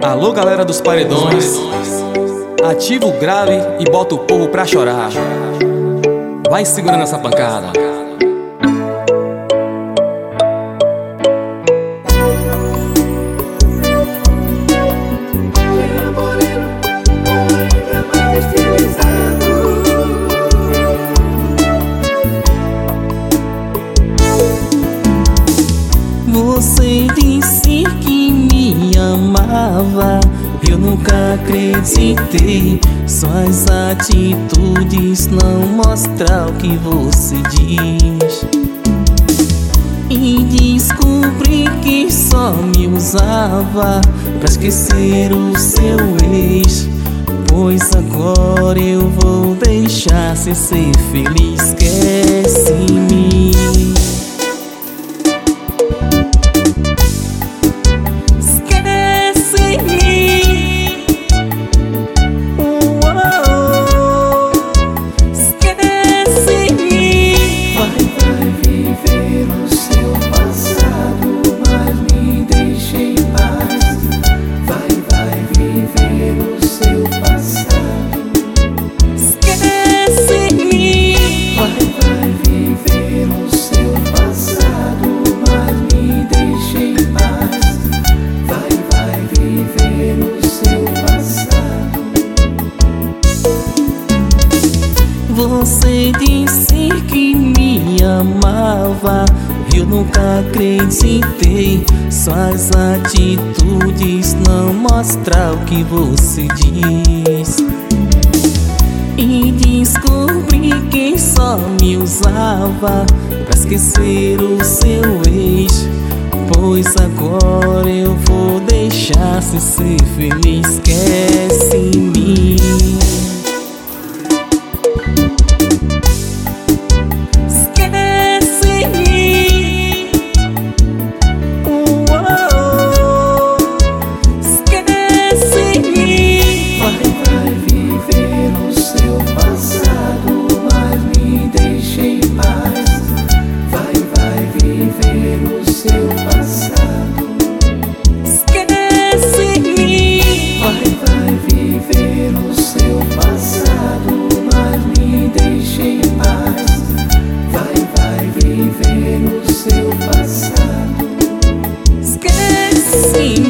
Alô, galera dos paredões, ativa o grave e bota o povo pra chorar. Vai segurando essa pancada. Você disse que me amava, eu nunca acreditei. Suas atitudes não mostram o que você diz. E descobri que só me usava pra esquecer o seu ex. Pois agora eu vou deixar você ser feliz. Esquece-me. Você disse que me amava, eu nunca acreditei. Suas atitudes não mostram o que você diz. E descobri que só me usava pra esquecer o seu ex. Pois agora eu vou deixar você ser feliz. Esquece-me. Sim.